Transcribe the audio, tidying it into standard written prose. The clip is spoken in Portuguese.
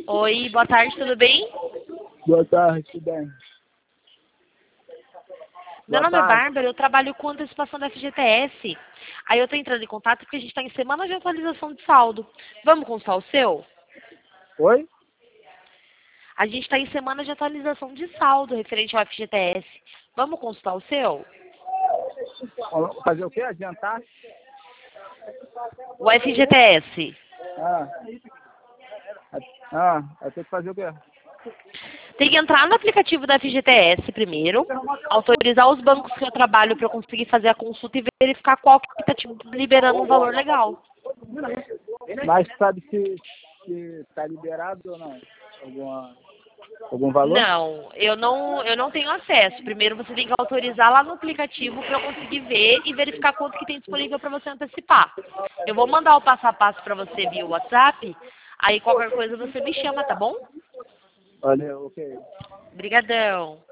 Oi, boa tarde, tudo bem? Boa tarde, tudo bem? Meu Boa nome é tarde. Bárbara, eu trabalho com antecipação da FGTS. Aí eu tô entrando em contato porque a gente está em semana de atualização de saldo. Vamos consultar o seu? Oi? A gente está em semana de atualização de saldo referente ao FGTS. Vamos consultar o seu? Fazer o quê? Adiantar? O FGTS. Ah, eu tenho que fazer o quê? Tem que entrar no aplicativo da FGTS primeiro, autorizar os bancos que eu trabalho para eu conseguir fazer a consulta e verificar qual que está te liberando um valor legal. Mas sabe se está liberado ou não? Algum valor? Não tenho acesso. Primeiro você tem que autorizar lá no aplicativo para eu conseguir ver e verificar quanto que tem disponível para você antecipar. Eu vou mandar o passo a passo para você via WhatsApp, aí qualquer coisa você me chama, tá bom? Olha, ok. Obrigadão.